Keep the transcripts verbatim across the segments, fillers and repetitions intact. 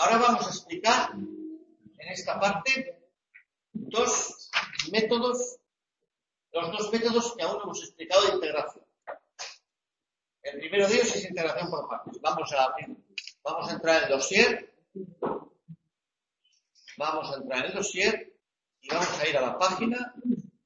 ahora vamos a explicar en esta parte dos métodos, los dos métodos que aún no hemos explicado de integración. El primero de ellos es integración por partes. Vamos a abrir, vamos a entrar en el dossier, vamos a entrar en el dossier y vamos a ir a la página.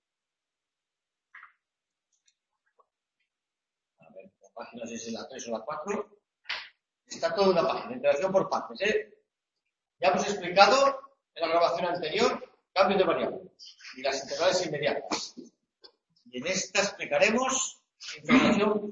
A ver, la página no sé si es la tres o la cuatro. Está toda una página, integración por partes, ¿eh? Ya hemos explicado en la grabación anterior cambios de variables y las integrales inmediatas. Y en esta explicaremos integración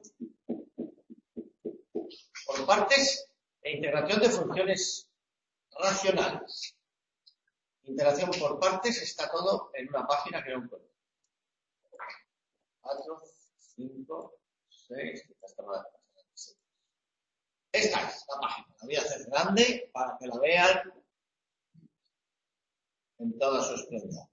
por partes e integración de funciones racionales. Integración por partes está todo en una página que no encuentro. cuatro, cinco, seis, esta es Esta es la página. La voy a hacer grande para que la vean en toda su esplendor.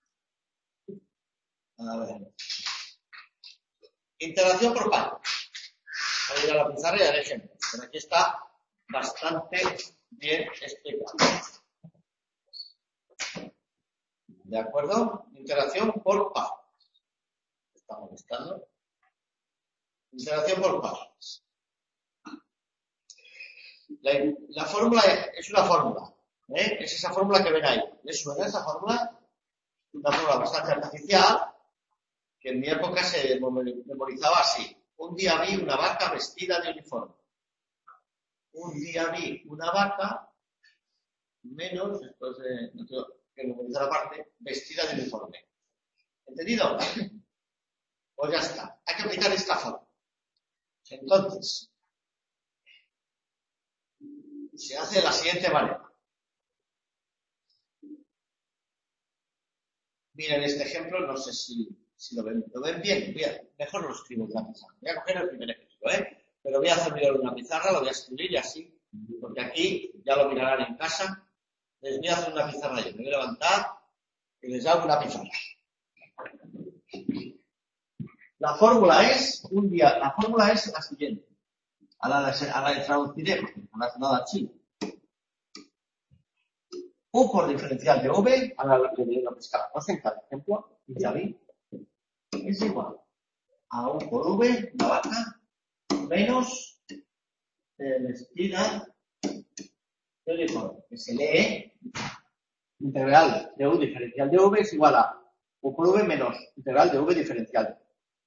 A ver. Integración por partes. Voy a ir a la pizarra y haré ejemplos. Pero aquí está bastante bien explicado. ¿De acuerdo? Integración por partes. ¿Está molestando? Integración por partes. La, la fórmula es, es una fórmula. ¿eh? Es esa fórmula que ven ahí. ¿Les suena esa fórmula? Una fórmula bastante artificial que en mi época se memorizaba así. Un día vi una vaca vestida de uniforme. Un día vi una vaca menos, esto es no tengo que memorizar aparte, vestida de uniforme. ¿Entendido? Pues ya está. Hay que aplicar esta fórmula. Entonces, se hace de la siguiente manera. Miren este ejemplo, no sé si, si lo ven, lo ven bien. Voy a, mejor lo escribo en la pizarra. Voy a coger el primer ejemplo, ¿eh? Pero voy a hacer en una pizarra, lo voy a escribir y así, porque aquí ya lo mirarán en casa. Les voy a hacer una pizarra yo. Me voy a levantar y les hago una pizarra. La fórmula es, un día, la fórmula es la siguiente. A la, a la de traduciré, relacionada a chino. U por diferencial de V, a la que le pescar dos en cada ejemplo, y ya vi, es igual a U por V, la vaca, menos el vestida de uniforme, que se lee integral de U diferencial de V es igual a U por V menos integral de V diferencial de V.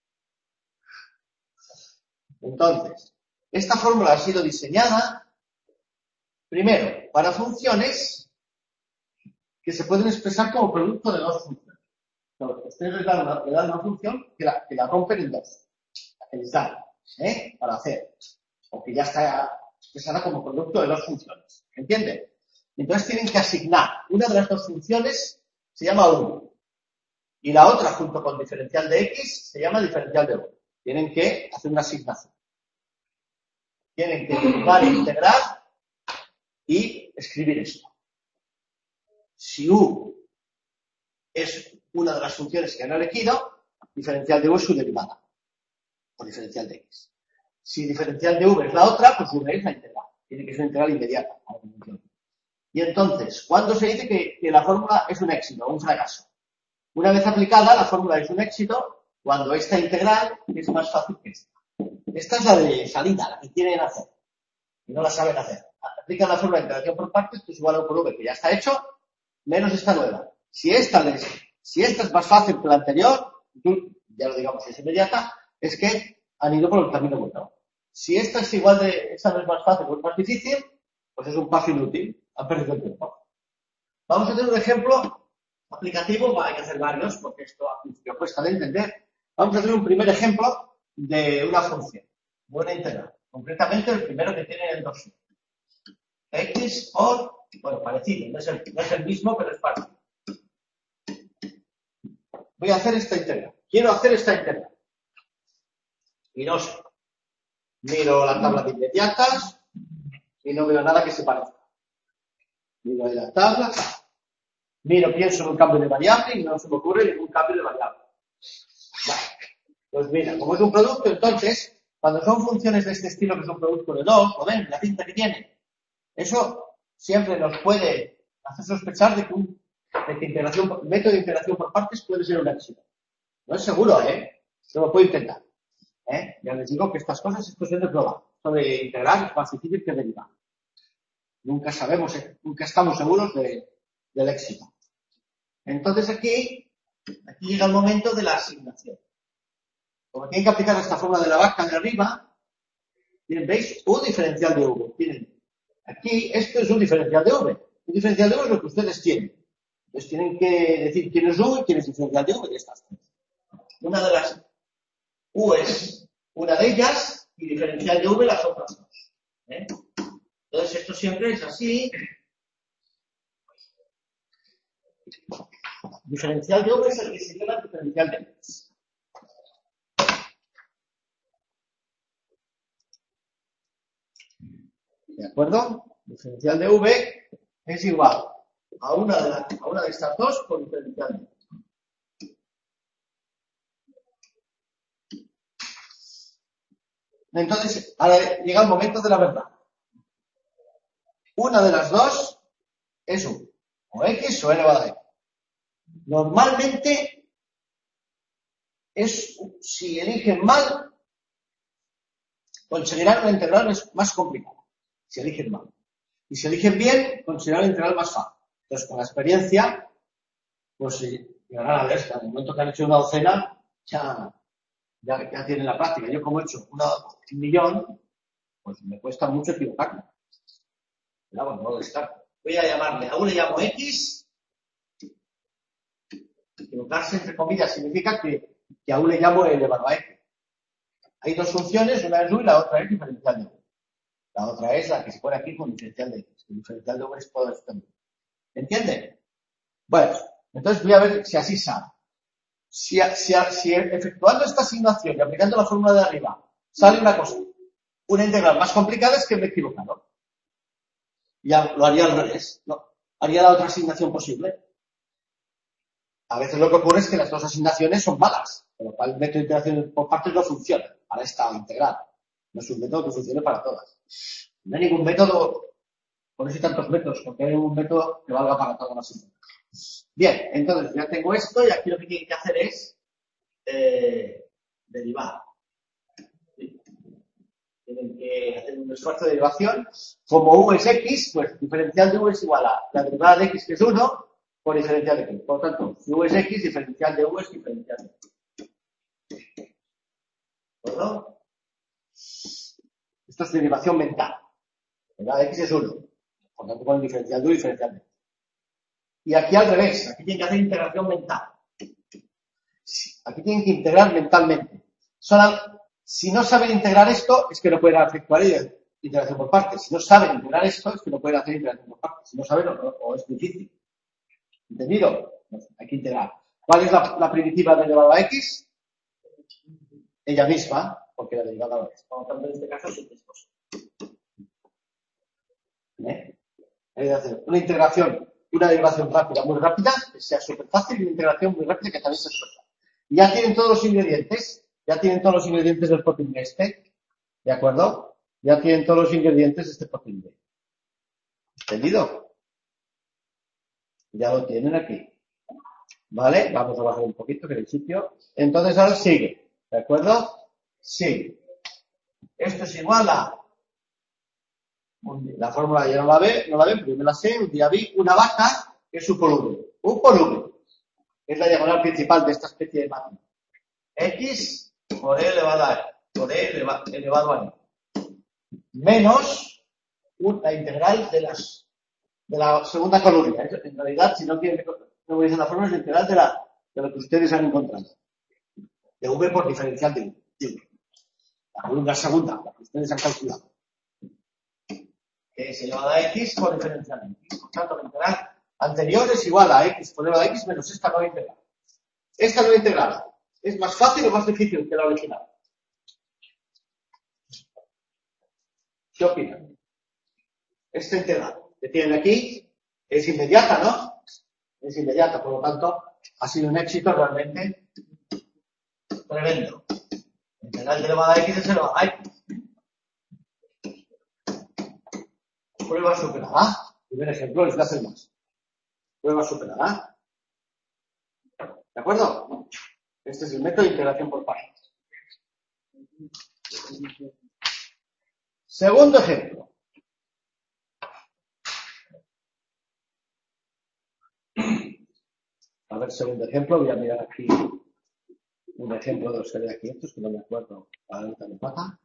Entonces, esta fórmula ha sido diseñada, primero, para funciones que se pueden expresar como producto de dos funciones. Entonces, ustedes les dan una, le dan una función que la, que la rompen en dos, la que les dan, ¿eh? Para hacer, o que ya está expresada como producto de dos funciones. ¿Entienden? Entonces tienen que asignar una de las dos funciones, se llama U, y la otra, junto con diferencial de X, se llama diferencial de U. Tienen que hacer una asignación. Tienen que derivar e integrar y escribir esto. Si U es una de las funciones que han elegido, diferencial de U es su derivada, o diferencial de X. Si diferencial de V es la otra, pues V es la integral. Tiene que ser integral inmediata. Y entonces, ¿cuándo se dice que, que la fórmula es un éxito o un fracaso? Una vez aplicada, la fórmula es un éxito cuando esta integral es más fácil que esta. Esta es la de salida, la que quieren hacer, y no la saben hacer. Aplican la fórmula de integración por partes, que es igual a U por V, que ya está hecho, menos esta nueva. Si esta, les, si esta es más fácil que la anterior, ya lo digamos, si es inmediata, es que han ido por el camino bueno. Si esta es igual de, esta no es más fácil o es más difícil, pues es un paso inútil, han perdido el tiempo. Vamos a hacer un ejemplo aplicativo, hay que hacer varios, porque esto a principio cuesta de entender. Vamos a hacer un primer ejemplo de una función, buena integral. Concretamente el primero que tiene el dossier. X por, bueno, parecido, no es, el, no es el mismo, pero es parecido. Voy a hacer esta integral. Quiero hacer esta integral. Y no sé. Miro la tabla de inmediatas y no veo nada que se parezca. Miro ahí la tabla. Miro, pienso en un cambio de variable y no se me ocurre ningún cambio de variable. Vale. Pues mira, como es un producto, entonces, cuando son funciones de este estilo que son producto de dos, ¿lo ven? La cinta que tiene. Eso siempre nos puede hacer sospechar de que un de que integración, método de integración por partes puede ser un éxito. No es seguro, ¿eh? Se lo puedo intentar. ¿Eh? Ya les digo que estas cosas es cuestión de probar. Esto de integrar es más difícil que derivar. Nunca sabemos, nunca estamos seguros de, del éxito. Entonces aquí, aquí llega el momento de la asignación. Como tienen que aplicar esta forma de la vaca de arriba, tienen, ¿veis? Un diferencial de V. Tienen, aquí, esto es un diferencial de V. Un diferencial de V es lo que ustedes tienen. Entonces tienen que decir quién es U y quién es diferencial de V y estas tres. Una de las U es una de ellas y diferencial de V las otras dos. ¿Eh? Entonces esto siempre es así. Diferencial de V es el que se llama diferencial de X. ¿De acuerdo? Diferencial de V es igual a una de, la, a una de estas dos por diferencial de X. Entonces, ahora llega el momento de la verdad. Una de las dos es U, o X o elevado a X. Normalmente, es, si eligen mal, conseguirán una integral más complicada. Si eligen mal. Y si eligen bien, conseguirán la integral más fácil. Entonces, con la experiencia, pues llegarán a ver, en el momento que han hecho una docena, ya... Ya, ya tienen la práctica. Yo como he hecho una, un millón, pues me cuesta mucho equivocarme. Pero bueno, no lo descarto. Voy a llamarle, a uno le llamo X. Equivocarse, entre comillas, significa que, que a uno le llamo elevado a X. Hay dos funciones, una es U y la otra es diferencial de U. La otra es la que se pone aquí con diferencial de X. El diferencial de U es todo esto. ¿Entienden? Bueno, entonces voy a ver si así sale. Si, si, si efectuando esta asignación y aplicando la fórmula de arriba sale una cosa, una integral más complicada, es que me he equivocado. Ya lo haría al revés, ¿no? Haría la otra asignación posible. A veces lo que ocurre es que las dos asignaciones son malas, con lo cual el método de integración por partes no funciona para esta integral. No es un método que funcione para todas. No hay ningún método, por eso hay tantos métodos, porque hay un método que valga para todas las integrales. Bien, entonces ya tengo esto y aquí lo que tienen que hacer es eh, derivar. ¿Sí? Tienen que hacer un esfuerzo de derivación. Como U es X, pues diferencial de U es igual a la derivada de X, que es uno, por diferencial de X. Por lo tanto, si U es X, diferencial de U es diferencial de X. ¿De acuerdo? Esto es derivación mental. La derivada de X es uno. Por lo tanto, con el diferencial de U y diferencial de X. Y aquí al revés, aquí tienen que hacer integración mental. Aquí tienen que integrar mentalmente. Solo, si no saben integrar esto, es que no pueden efectuar integración por partes. Si no saben integrar esto, es que no pueden hacer integración por partes. Si no saben, o, o es difícil. ¿Entendido? Pues hay que integrar. ¿Cuál es la, la primitiva de elevado a X? Ella misma, porque la derivada es. Por lo tanto, en este caso, es X. ¿Eh? Hay que hacer una integración, una derivación rápida, muy rápida, que sea súper fácil, y una integración muy rápida que también se suelta. Ya tienen todos los ingredientes, ya tienen todos los ingredientes del poting este, ¿de acuerdo? Ya tienen todos los ingredientes de este poting. ¿Entendido? Ya lo tienen aquí. ¿Vale? Vamos a bajar un poquito que el sitio. Entonces ahora sigue, ¿de acuerdo? Sigue. Esto es igual a, la fórmula ya no la ve, no la ven, pero yo me la sé, un día vi una vaca que es U por V. U por V. Es la diagonal principal de esta especie de máquina. X por E elevado a E, por E eleva, elevado a E. Menos la integral de las de la segunda columna. En realidad, si no quieren memorizar la fórmula, es la integral de, la, de lo que ustedes han encontrado. De V por diferencial de U. La columna segunda, la que ustedes han calculado. Que es elevada a X por diferencial de X. Por tanto, la integral anterior es igual a X por elevado a X menos esta nueva integral. Esta nueva integral ¿es más fácil o más difícil que la original? ¿Qué opinan? Esta integral que tienen aquí es inmediata, ¿no? Es inmediata, por lo tanto, ha sido un éxito realmente tremendo. La integral de elevada a X es elevada a X. Prueba superada. primer ejemplo les voy a hacer más. Prueba superada. ¿De acuerdo? Este es el método de integración por partes. Segundo ejemplo. A ver, segundo ejemplo, voy a mirar aquí un ejemplo de los que hay aquí, estos que no me acuerdo. Ahorita me pasa.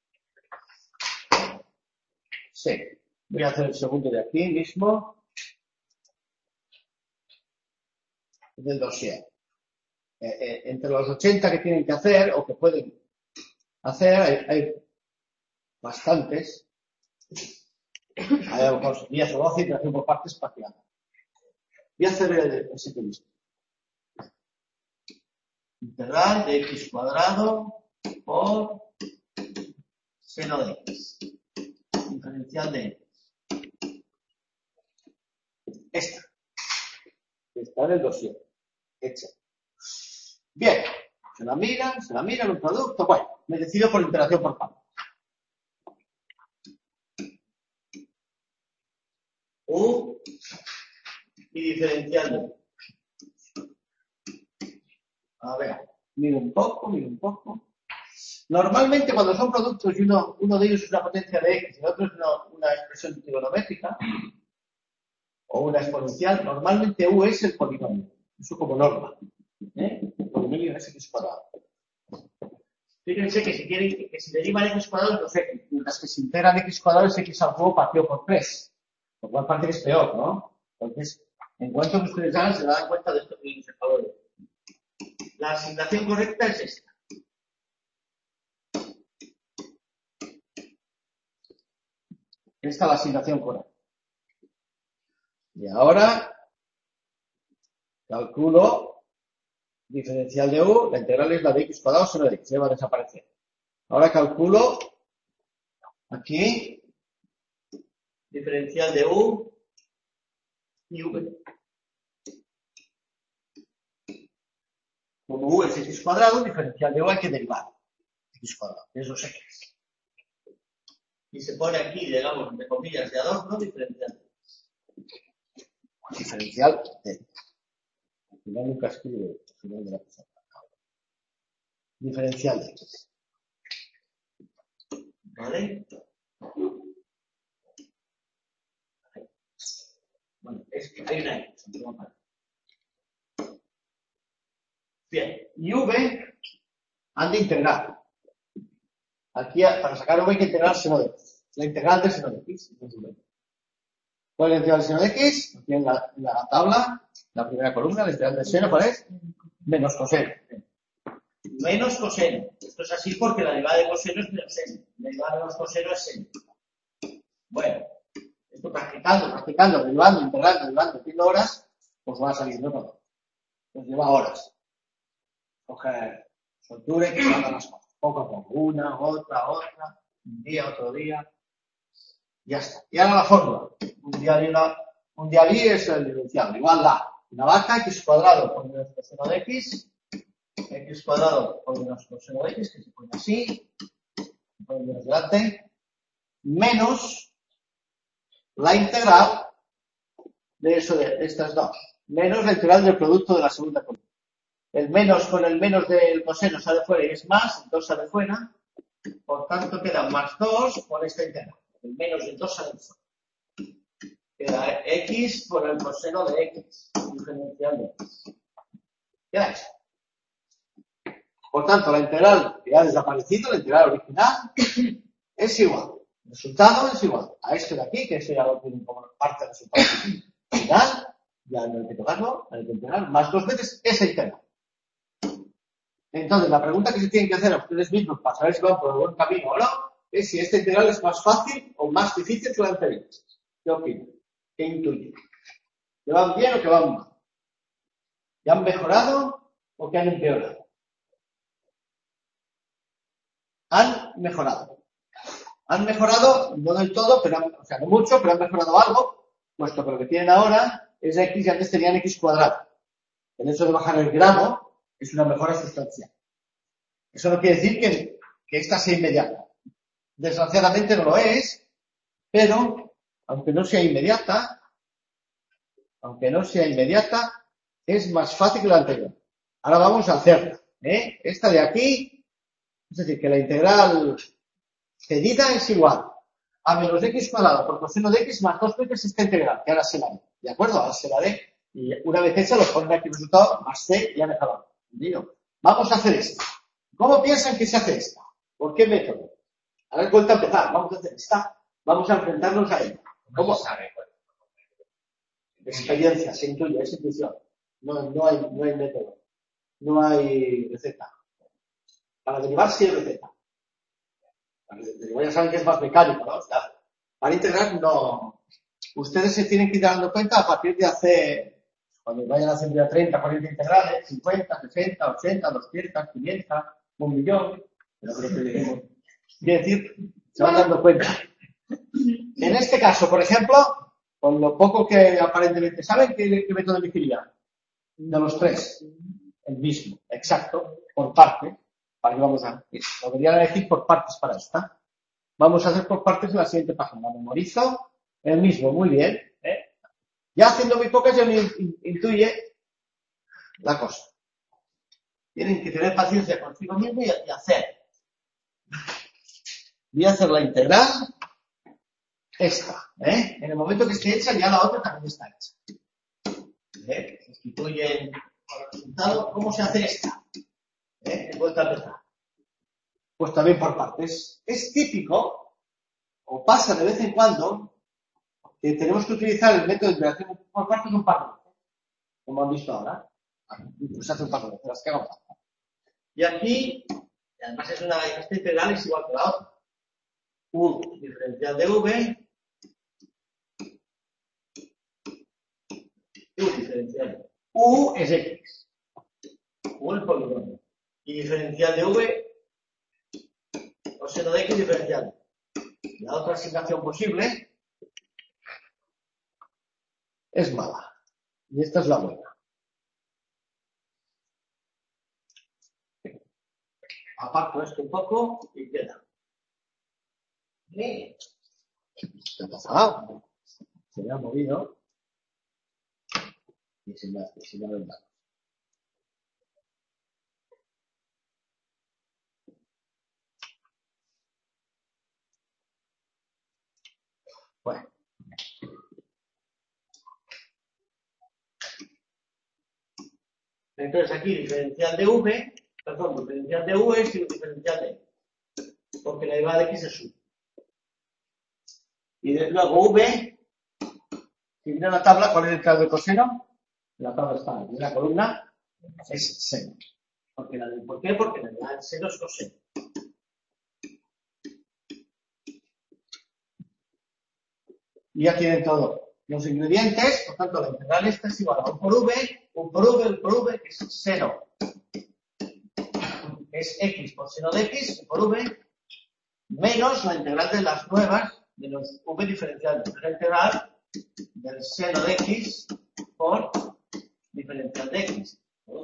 Sí, voy a hacer el segundo de aquí mismo. Del dossier. Eh, eh, entre los ochenta que tienen que hacer o que pueden hacer, hay, hay bastantes. Hay a lo mejor diez o doce integración por partes espacial. Voy a hacer el, el sitio mismo. Integral de x cuadrado por seno de x. Diferencial de x. Esta. Está en el dossier. Hecha. Bien. Se la miran, se la miran un producto. Bueno, me decido por integración por partes. U y diferencial de U. A ver, miro un poco, miro un poco. Normalmente cuando son productos y uno, uno de ellos es una potencia de x y el otro es una, una expresión trigonométrica o una exponencial, normalmente U es el polinomio. Eso como norma. ¿Eh? El polinomio es x cuadrado. Fíjense que si quieren que si derivan x cuadrado es dos x, mientras que si integran x cuadrado es x al cubo partido por tres. Lo cual parece que es peor, ¿no? Entonces, en cuanto que ustedes hagan, se dan cuenta de estos pequeños valores. La asignación correcta es esta. Esta es la asignación correcta. Y ahora calculo diferencial de U, la integral es la de x cuadrado seno de x, se va a desaparecer. Ahora calculo aquí diferencial de U y V. Como U es x cuadrado, diferencial de U hay que derivar. X cuadrado, es dos x. Y se pone aquí, digamos, entre comillas de adorno, diferencial de x. Diferencial de x. Al final nunca escribe al final de la cosa. Diferencial de x. ¿Vale? Bueno, es que hay una x. Bien, y V han de integrar. Aquí, para sacar V hay que integrar seno de x. La integral de seno de x. ¿Cuál es la integral de seno de x? Aquí en la, en la tabla, la primera columna, la integral de seno, ¿cuál es? Menos coseno. Menos coseno. Esto es así porque la derivada de coseno es menos seno. La derivada de menos coseno es seno. Bueno, esto practicando, practicando, derivando, integrando, derivando, metiendo horas, pues va saliendo todo. Pues lleva horas. Coger soltura y que salgan las cosas. Poco a poco. Una, otra, otra. Un día, otro día. Ya está. Y ahora la fórmula. Un día y una, un día y es el diferencial. Igual la. Una vaca, x cuadrado por menos coseno de x. X cuadrado por menos coseno de x, que se pone así. Se pone menos delante. Menos la integral de eso de, de estas dos. Menos la integral del producto de la segunda columna. El menos con el menos del coseno sale fuera y es más, el dos sale fuera. Por tanto, queda más dos por esta integral. El menos del dos sale fuera. Queda x por el coseno de x. Diferencial de x. Queda eso. Por tanto, la integral que ha desaparecido, la integral original, es igual. El resultado es igual a este de aquí, que ese ya lo tienen como parte del resultado final. Ya no hay que tocarlo, hay que integrar más dos veces esa integral. Entonces, la pregunta que se tienen que hacer a ustedes mismos para saber si van por el buen camino o no, es si esta integral es más fácil o más difícil que la anterior. ¿Qué opinan? ¿Qué intuyen? ¿Que van bien o que van mal? ¿Que han mejorado o que han empeorado? Han mejorado. Han mejorado, no del todo, pero han, o sea, no mucho, pero han mejorado algo, puesto que lo que tienen ahora es x y antes tenían x cuadrado. El hecho de bajar el grado es una mejora sustancial. Eso no quiere decir que, que esta sea inmediata. Desgraciadamente no lo es, pero, aunque no sea inmediata, aunque no sea inmediata, es más fácil que la anterior. Ahora vamos a hacerla, ¿eh? Esta de aquí, es decir, que la integral cedida es igual a menos x cuadrado por coseno de x más dos veces esta integral, que ahora se la dé, ¿de acuerdo? Ahora se la dé, y una vez hecha lo ponen aquí el resultado, más c, ya me acabado. ¿Entendido? Vamos a hacer esto. ¿Cómo piensan que se hace esta? ¿Por qué método? Ahora vuelta a empezar, vamos a hacer esta, vamos a enfrentarnos a ella. ¿Cómo? Experiencia, se intuye, es intuición. No, no, hay, no hay método, no hay receta. Para derivar sí hay receta. Para derivar ya saben que es más mecánico, ¿no? O sea, para integrar no. Ustedes se tienen que ir dando cuenta a partir de hacer, cuando vayan a hacer ya treinta, cuarenta integrales, cincuenta, sesenta, ochenta, doscientos, quinientos, un millón, pero creo que diremos. Quiere decir, se van dando cuenta. En este caso, por ejemplo, con lo poco que aparentemente saben, ¿qué, qué método elegirían? De los tres. El mismo, exacto, por partes. Para que vamos a, lo deberían elegir por partes para esta. Vamos a hacer por partes en la siguiente página. Memorizo el mismo, muy bien. ¿eh? Ya haciendo muy pocas ya me intuye la cosa. Tienen que tener paciencia consigo mismo y, y hacer. Voy a hacer la integral esta. ¿eh? En el momento que esté hecha, ya la otra también está hecha. ¿eh? Se sustituyen con el resultado. ¿Cómo se hace esta? ¿eh? En vuelta a empezar. Pues también por partes. Es típico, o pasa de vez en cuando, que tenemos que utilizar el método de integración por partes un par de veces, como han visto ahora. Pues hace un par de veces, las que hagan falta. Y aquí, y además es una, esta integral es igual que la otra. U diferencial de v, U diferencial de U es x, U el polinomio. Y diferencial de v, coseno de x diferencial. La otra asignación posible es mala. Y esta es la buena. Aparto esto un poco y queda. ¿Qué ha pasado? Se me ha movido. Y se me ha, se me ha vendado. Bueno. Entonces aquí diferencial de v, perdón, diferencial de v es diferencial de x. Porque la derivada de x es uno. Y luego v, si mira la tabla, ¿cuál es el grado de coseno? La tabla está en la columna, es seno. Porque la, ¿Por qué? Porque la derivada del seno es coseno. Y ya tienen todo. Los ingredientes, por tanto, la integral esta es igual a un por v, un por v, un por v, que es seno. Es x por seno de x, un por v, menos la integral de las nuevas, de los v diferenciales. La integral del seno de x por diferencial de x.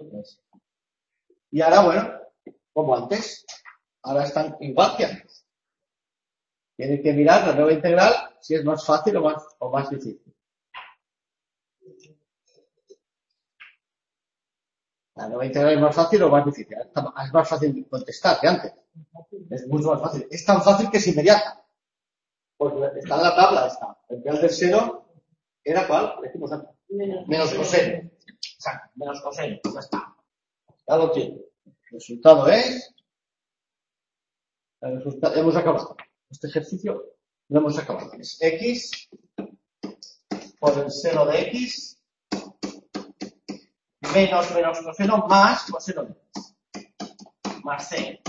Y ahora, bueno, como antes, ahora están igual que antes. Tienen que mirar la nueva integral si es más fácil o más, o más difícil. La nueva integral es más fácil o más difícil. Es más fácil contestar que antes. Es mucho más fácil. Es tan fácil que es inmediata. Porque está en la tabla, está. El integral del seno era ¿cuál? Decimos antes. Menos, menos coseno. Exacto, menos coseno. Ya está. Ya lo tiene. El resultado es... El resultado, hemos acabado. Este ejercicio lo hemos acabado. Es x por el seno de x menos menos coseno más coseno de x. Más c.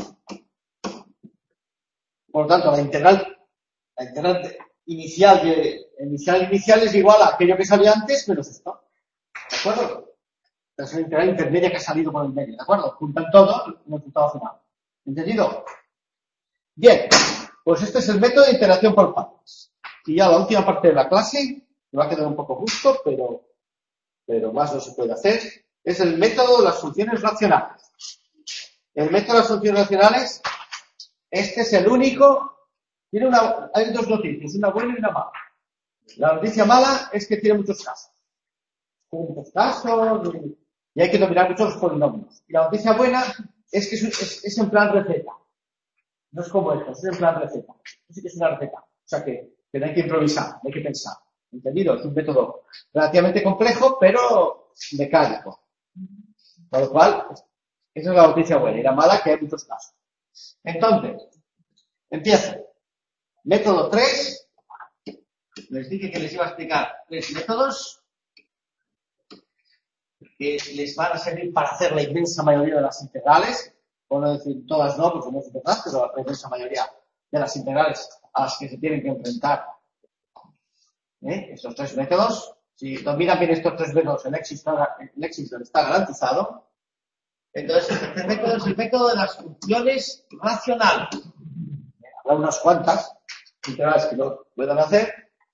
Por lo tanto, la integral, la integral de, inicial, de, inicial inicial es igual a aquello que salía antes menos esto. ¿De acuerdo? Es la integral intermedia que ha salido por el medio. ¿De acuerdo? Juntan todo y el resultado final. ¿Entendido? Bien. Pues este es el método de integración por partes. Y ya la última parte de la clase, me va a quedar un poco justo, pero, pero más no se puede hacer, es el método de las funciones racionales. El método de las funciones racionales, este es el único, tiene una, hay dos noticias, una buena y una mala. La noticia mala es que tiene muchos casos. muchos casos y, y hay que dominar muchos polinomios. Y la noticia buena es que es, es, es en plan receta. No es como esto, es en plan receta. Esto sí que es una receta. O sea que, que no hay que improvisar, no hay que pensar. ¿Entendido? Es un método relativamente complejo, pero mecánico. Con lo cual, esa es la noticia buena. Y la mala, que hay muchos casos. Entonces, empiezo. Método tres. Les dije que les iba a explicar tres métodos que les van a servir para hacer la inmensa mayoría de las integrales. Por no decir todas no, porque no es verdad, pero la inmensa mayoría de las integrales a las que se tienen que enfrentar. ¿Eh? Estos tres métodos, si dominan bien estos tres métodos, el éxito, el éxito está garantizado. Entonces, el tercer método es el método de las funciones racionales. Habrá unas cuantas integrales que no puedan hacer,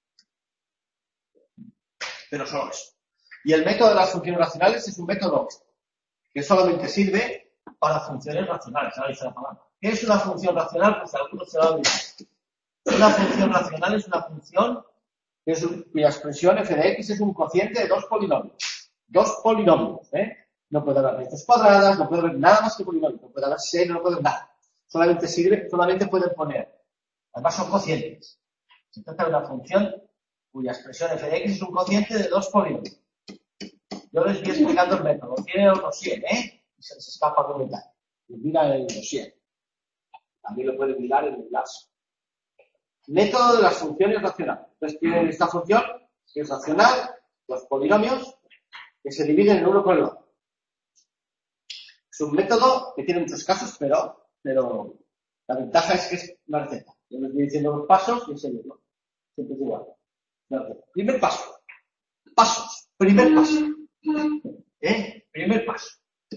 pero solo eso. Y el método de las funciones racionales es un método que solamente sirve para funciones racionales. Ahora dice la palabra. ¿Qué es una función racional? Pues algunos se lo han olvidado. Una función racional es una función es un, cuya expresión f de x es un cociente de dos polinomios. Dos polinomios, ¿eh? No puede haber raíces cuadradas, no puede haber nada más que polinomios, no puede haber seno, no puede haber nada. Solamente sirve, solamente pueden poner. Además son cocientes. Se trata de una función cuya expresión f de x es un cociente de dos polinomios. Yo les voy explicando el método. Tiene el dossier, ¿eh? Y se les escapa a comentar. Y mira el dossier. También lo pueden mirar en el lazo. Método de las funciones racionales. Entonces tienen esta función, que es racional, los polinomios, que se dividen en uno con el otro. Es un método que tiene muchos casos, pero, pero la ventaja es que es una receta. Yo les voy diciendo los pasos y enseño, ¿no? Siempre es igual. Primer paso. Pasos. Primer paso. ¿Eh? Primer paso.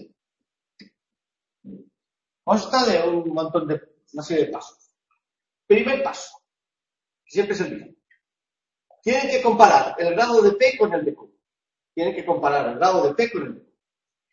Consta de un montón de, una serie de pasos. Primer paso. Siempre es el mismo. Tienen que comparar el grado de P con el de Q. Tienen que comparar el grado de P con el de Q.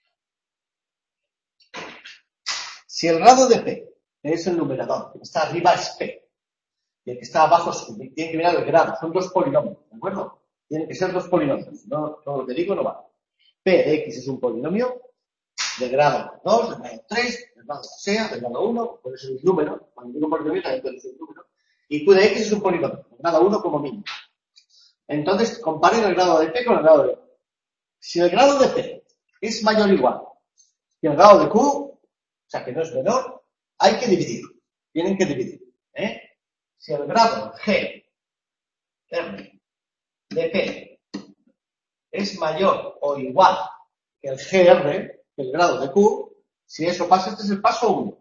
Si el grado de P es el numerador, el que está arriba es P, y el que está abajo es Q, tienen que mirar el grado. Son dos polinomios, ¿de acuerdo? Tienen que ser dos polinomios. No, todo lo que digo no vale. P de X es un polinomio de grado dos, de grado tres, de grado sea, de grado uno, puede ser un número. Cuando digo polinomio también puede ser un número. Y Q de X es un polinomio, de grado uno como mínimo. Entonces, comparen el grado de P con el grado de Q. Si el grado de P es mayor o igual que el grado de Q, o sea, que no es menor, hay que dividir. Tienen que dividir. ¿eh? Si el grado G R de P es mayor o igual que el G R, que el grado de Q, si eso pasa, este es el paso uno.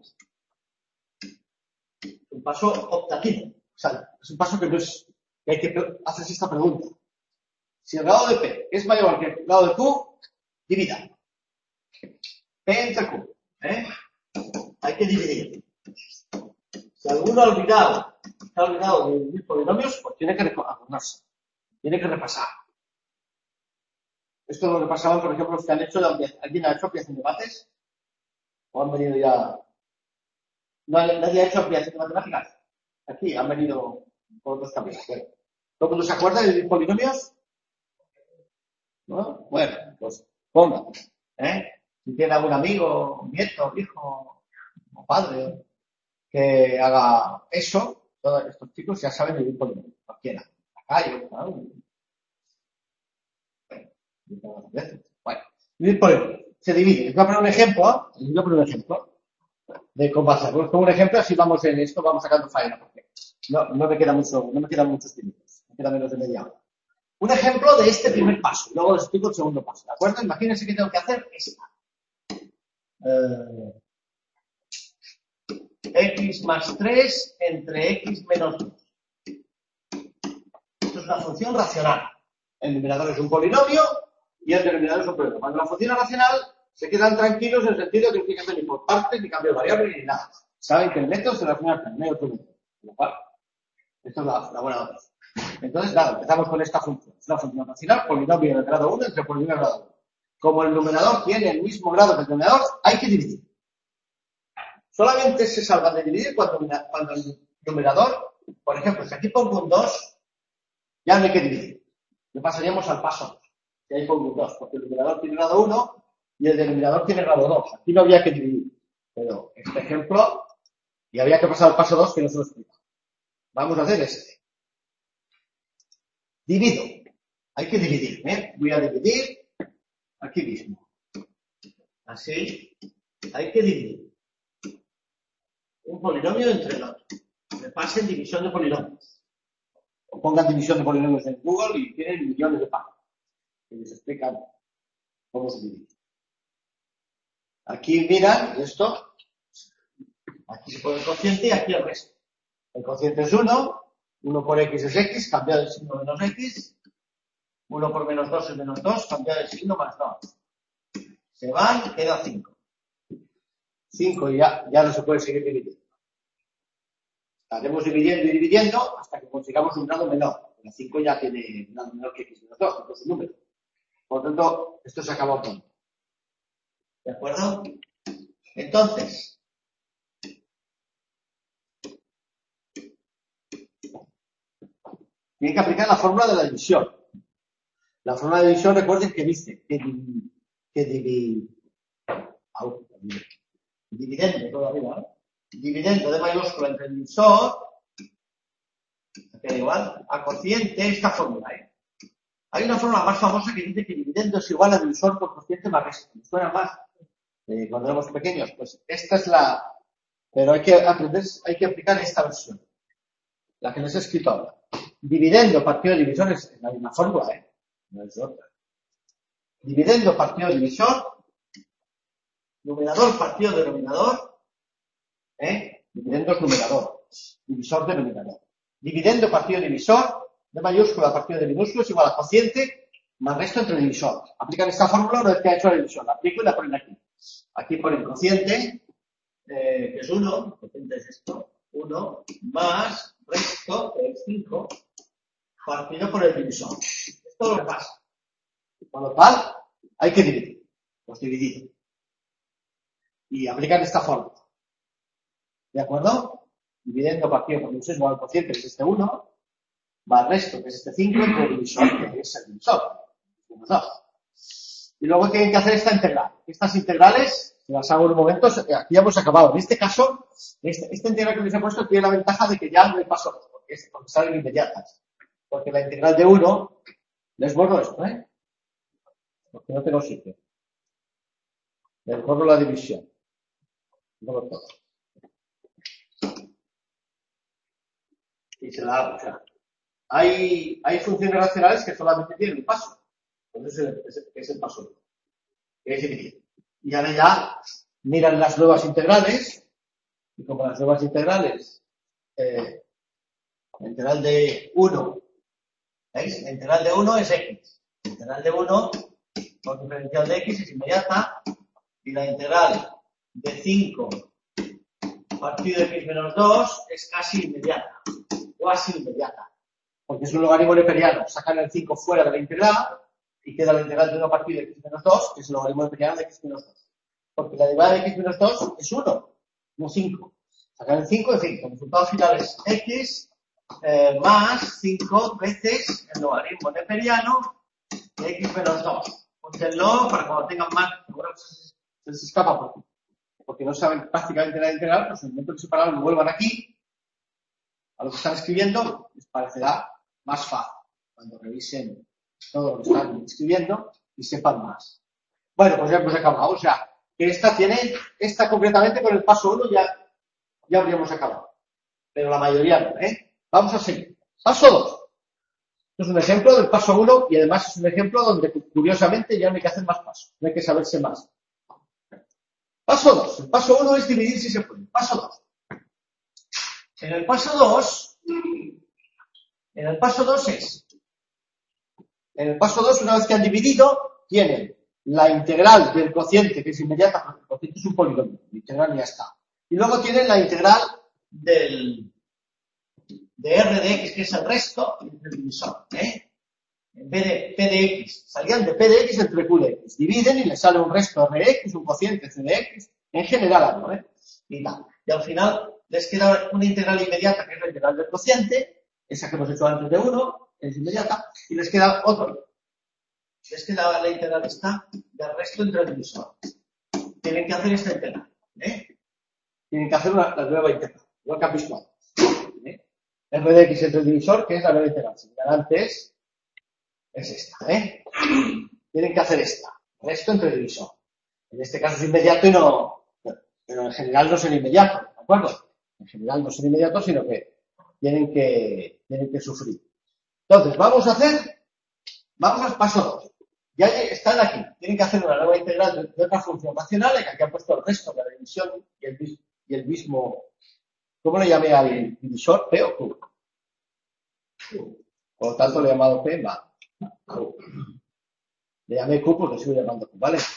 Un paso optativo. O sea, es un paso que no es, que hay que hacerse esta pregunta. Si el grado de P es mayor que el grado de Q, divida. P entre Q. ¿eh? Hay que dividir. Si alguno ha olvidado, está olvidado de dividir polinomios, pues tiene que acordarse. Tiene que repasar. Esto es lo que pasaban, por ejemplo, los que han hecho, ¿alguien ha hecho ampliación de mates? ¿O han venido ya? ¿No, ¿Nadie ha hecho ampliación de matemáticas? Aquí han venido por otros caminos. Bueno, ¿todo el mundo se acuerda de dividir polinomios? ¿No? Bueno, pues ponga. ¿eh? Si tiene algún amigo, nieto, hijo, o padre, que haga eso, todos estos chicos ya saben dividir polinomios. Cualquiera. La calle, ¿no? Bueno, dividir polinomios. Se divide. Les voy a poner un ejemplo, les voy a poner un ejemplo de cómo hacerlo. Como un ejemplo, así vamos en esto, vamos sacando faena, porque no, no me queda mucho, no me quedan muchos minutos, me queda menos de media hora. Un ejemplo de este primer paso, luego les explico el segundo paso, ¿de acuerdo? Imagínense que tengo que hacer esta. Eh, x más tres entre x menos dos. Esto es una función racional. El numerador es un polinomio y el denominador es un polinomio. Cuando la función es racional, se quedan tranquilos en el sentido de que no tiene que hacer ni por partes, ni cambio de variable, ni nada. Saben que el método se raciona con el otro método. Con lo cual, esto es la, la buena noticia. Entonces, claro, empezamos con esta función. Es una función racional, polinomio de grado uno entre polinomio de grado uno. Como el numerador tiene el mismo grado que el denominador, hay que dividir. Solamente se salva de dividir cuando, cuando el numerador, por ejemplo, si aquí pongo un dos, ya no hay que dividir. Le pasaríamos al paso dos. Y ahí pongo dos, porque el numerador tiene grado uno y el denominador tiene grado dos. Aquí no había que dividir. Pero este ejemplo, y había que pasar al paso dos que no se lo explica. Vamos a hacer este. Divido. Hay que dividir, ¿eh? Voy a dividir aquí mismo. Así. Hay que dividir un polinomio entre el otro. Me pasen división de polinomios. O pongan división de polinomios en Google y tienen millones de páginas que les explican cómo se divide. Aquí miran esto. Aquí se pone el cociente y aquí el resto. El cociente es uno. uno por x es x, cambiado el signo menos x. uno por menos dos es menos dos, cambiado el signo más dos. Se van, queda cinco. cinco y ya, ya no se puede seguir dividiendo. Estaremos dividiendo y dividiendo hasta que consigamos un grado menor. El cinco ya tiene un grado menor que x menos dos, porque es un número. Por lo tanto, esto se acabó pronto. ¿De acuerdo? Entonces, tienen que aplicar la fórmula de la división. La fórmula de división, recuerden que dice que, divi, que divi, au, dividendo todavía, ¿no? Dividendo de mayúscula entre el divisor, que da igual, a cociente, esta fórmula, ¿eh? Hay una fórmula más famosa que dice que dividendo es igual a divisor por cociente más resto. ¿Me suena más? Eh, cuando éramos pequeños, pues esta es la... Pero hay que aprender, hay que aplicar esta versión. La que les he escrito ahora. Dividendo partido de divisor es la misma fórmula, ¿eh? No es otra. Dividendo partido de divisor, numerador partido de denominador, ¿eh? Dividendo es numerador, divisor denominador. Dividendo partido de divisor, de mayúscula partido de minúscula es igual a cociente más resto entre divisor. Aplican esta fórmula una vez que ha hecho la división. La aplico y la ponen aquí. Aquí ponen cociente, eh, que es uno, cociente es esto, uno, más resto, que es cinco, partido por el divisor. Esto es lo que pasa. Con lo cual, hay que dividir. Pues dividir. Y aplican esta fórmula. ¿De acuerdo? Dividendo partido por divisor igual al cociente, que es este uno, más resto, que es este cinco, entre el divisor, que es el divisor. dos. Y luego tienen que hacer esta integral. Estas integrales, se las hago en un momento, aquí ya hemos acabado. En este caso, este, esta integral que les he puesto tiene la ventaja de que ya no hay paso dos, porque, es, porque salen inmediatas. Porque la integral de uno, les borro esto, ¿eh? Porque no tengo sitio. Les borro la división. Borro todo. Y se la hago, o sea. Hay, hay funciones racionales que solamente tienen un paso. Entonces es el, es el, es el paso uno. Que es dividir. Y ahora ya miran las nuevas integrales. Y como las nuevas integrales, eh, la integral de uno, ¿veis? La integral de uno es x. La integral de uno por diferencial de x es inmediata. Y la integral de cinco partido de x menos dos es casi inmediata. Casi inmediata. Porque es un logaritmo neperiano. Sacan el cinco fuera de la integral y queda la integral de uno partido de x menos dos, que es el logaritmo neperiano de x menos dos. Porque la derivada de x menos dos es uno, no cinco. Sacan el cinco, es decir, el resultado final es x eh, más cinco veces el logaritmo neperiano de x menos dos. Pónganlo para cuando tengan más, ahora se les escapa porque, porque no saben prácticamente la integral, pues en el momento que separaron lo vuelvan aquí a lo que están escribiendo, les parecerá más fácil cuando revisen todo lo que están escribiendo y sepan más. Bueno, pues ya hemos acabado. O sea, que esta tiene, esta concretamente con el paso uno ya, ya habríamos acabado. Pero la mayoría no, ¿eh? Vamos a seguir. Paso dos. Esto es un ejemplo del paso uno y además es un ejemplo donde curiosamente ya no hay que hacer más pasos. No hay que saberse más. Paso dos. El paso uno es dividir si se puede. Paso dos. En el paso dos, en el paso dos es, en el paso dos, una vez que han dividido, tienen la integral del cociente, que es inmediata, porque el cociente es un polinomio, la integral ya está. Y luego tienen la integral del, de R de X, que es el resto, y el divisor, ¿eh? En vez de P de X, salían de P de X entre Q de X. Dividen y les sale un resto R de X, un cociente C de X, en general algo, ¿eh? Y tal. Y al final les queda una integral inmediata, que es la integral del cociente, esa que hemos hecho antes de uno, es inmediata, y les queda otro. es que la, la integral está del resto entre el divisor. Tienen que hacer esta integral. ¿eh? Tienen que hacer una, la nueva integral. Igual que han visto antes. ¿eh? R de X entre el divisor, que es la nueva integral. Si miran antes, es esta. ¿eh? Tienen que hacer esta. Resto entre el divisor. En este caso es inmediato y no... Pero en general no son inmediatos, ¿de acuerdo? En general no son inmediatos, sino que tienen que, tienen que sufrir. Entonces, vamos a hacer... Vamos al paso dos. Ya están aquí. Tienen que hacer una nueva integral de, de otra función racional, en la que han puesto el resto de la división y el, y el mismo... ¿Cómo le llamé al divisor? ¿P o Q? Por lo tanto, le he llamado P, va. Q. Le llamé Q porque sigo llamando Q, ¿vale?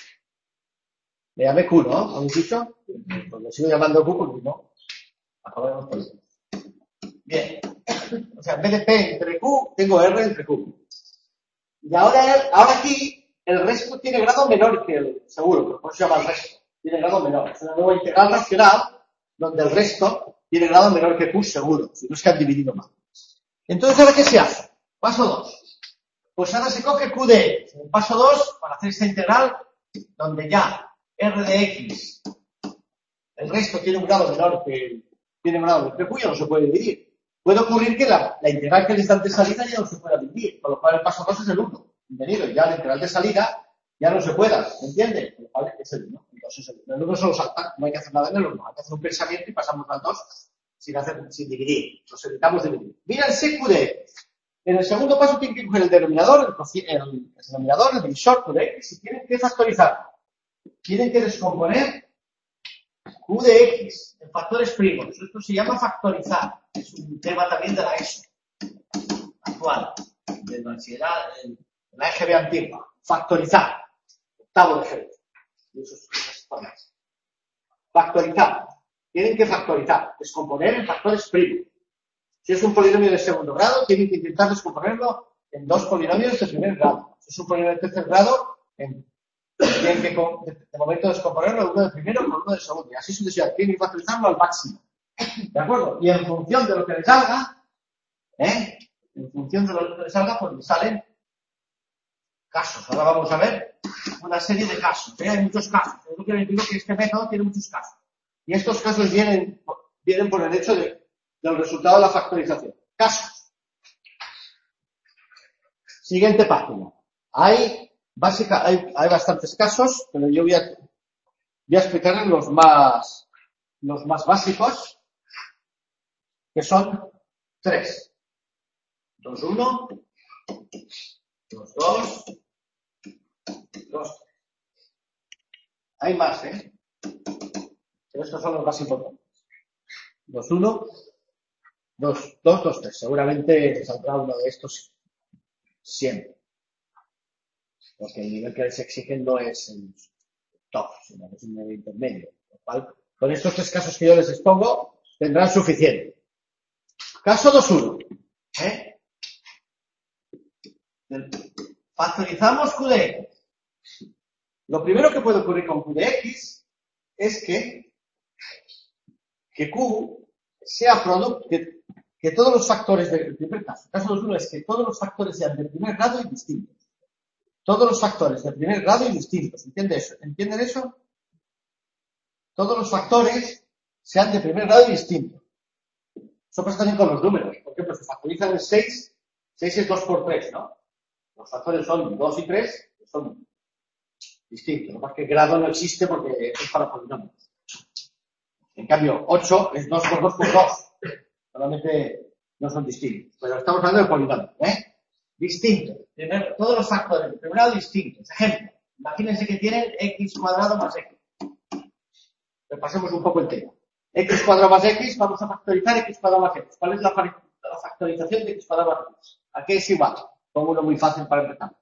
Le llamé Q, ¿no? ¿Habéis dicho? Pues le sigo llamando Q porque no. Acabamos por eso. Bien. O sea, en vez de P entre Q, tengo R entre Q. Y ahora, ahora aquí, el resto tiene grado menor que el seguro, por eso se llama el resto. Tiene grado menor. Es una nueva integral racional donde el resto tiene grado menor que Q seguro, si no es que han dividido mal. Entonces, ¿ahora qué se hace? Paso dos. Pues ahora se coge Q de X. En el paso dos, para hacer esta integral, donde ya R de X, el resto tiene un grado menor que tiene un grado menor que Q, ya no se puede dividir. Puede ocurrir que la, la integral que les da de salida ya no se pueda dividir, por lo cual el paso dos es el uno. Bienvenido, ya la integral de salida ya no se pueda, ¿se entiende? Por lo cual es el uno. Entonces el uno solo salta, no hay que hacer nada en el uno, hay que hacer un pensamiento y pasamos al dos sin, hacer, sin dividir. Nos evitamos dividir. Mira el C Q de X. En el segundo paso tienen que coger el denominador, el, el, el denominador, el divisor Q de X y tienen que factorizarlo. Tienen que descomponer Q de X en factores primos. Esto se llama factorizar. Es un tema también de la ESO actual, de la ansiedad, de la E G B antigua. Factorizar. Octavo de G B. Y eso es formas. Factorizar. Tienen que factorizar. Descomponer en factores primos. Si es un polinomio de segundo grado, tienen que intentar descomponerlo en dos polinomios de primer grado. Si es un polinomio de tercer grado, en tienen que, de, de momento, descomponerlo uno de primero con uno de segundo. Y así sucesivamente. Tienen que factorizarlo al máximo. ¿De acuerdo? Y en función de lo que les salga, ¿eh? En función de lo que les salga, pues les salen casos. Ahora vamos a ver una serie de casos. ¿eh? Hay muchos casos. Yo quiero decir que este método tiene muchos casos. Y estos casos vienen, vienen por el hecho de, del resultado de la factorización. Casos. Siguiente página. Hay Básica, hay, hay bastantes casos, pero yo voy a, voy a explicarles los más, los más básicos, que son tres. dos, uno, dos, dos, dos, tres. Hay más, ¿eh? Pero estos son los más importantes. dos, uno, dos, dos, dos, tres. Seguramente saldrá uno de estos siempre. Porque el nivel que les exigen no es el top, sino que es un nivel intermedio. Lo cual, con estos tres casos que yo les expongo, tendrán suficiente. Caso dos uno. ¿Eh? Factorizamos Q de X. Lo primero que puede ocurrir con Q de X es que, que Q sea producto, que, que todos los factores del primer caso, caso dos uno es que todos los factores sean de primer grado y distintos. Todos los factores de primer grado y distintos. ¿Entiende eso? ¿Entienden eso? Todos los factores sean de primer grado y distintos. Eso pasa también con los números. Por ejemplo, si factorizan el seis, seis es dos por tres, ¿no? Los factores son dos y tres, son distintos. Lo más que el grado no existe porque es para polinomios. En cambio, ocho es dos por dos por dos. Solamente no son distintos. Pero estamos hablando de polinomios, ¿eh? Distintos. Primero, todos los factores de primer grado distintos. Ejemplo, imagínense que tienen x cuadrado más x. Repasemos un poco el tema. X cuadrado más x, vamos a factorizar x cuadrado más x. ¿Cuál es la, la factorización de x cuadrado más x? ¿A qué es igual? Pongo uno muy fácil para empezar.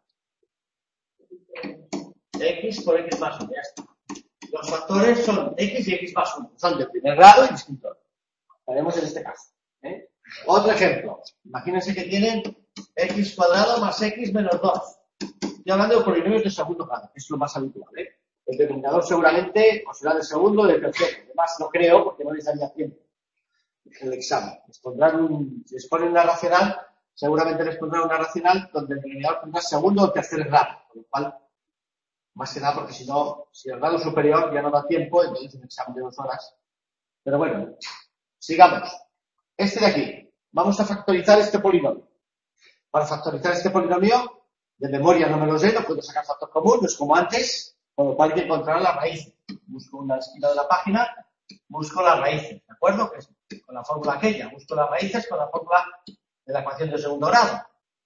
X por x más uno, ya está. Los factores son x y x más uno. Son de primer grado y distintos. Haremos en este caso. ¿eh? Otro ejemplo. Imagínense que tienen x cuadrado más x menos dos. Estoy hablando de polinomios de segundo grado, que es lo más habitual. ¿eh? El denominador seguramente o será de segundo o de tercero. Además, no creo porque no les daría tiempo el examen. Les pondrán un, si les ponen una racional, seguramente les pondrá una racional donde el denominador tendrá segundo o tercer grado, con lo cual, más que nada, porque si no, si el grado superior ya no da tiempo, entonces un examen de dos horas. Pero bueno, sigamos. Este de aquí, vamos a factorizar este polinomio. Para factorizar este polinomio, de memoria no me lo sé, no puedo sacar factor común, no es como antes, con lo cual hay que encontrar las raíces. Busco una esquina de la página, busco las raíces, ¿de acuerdo? Que es con la fórmula aquella, busco las raíces con la fórmula de la ecuación de segundo grado.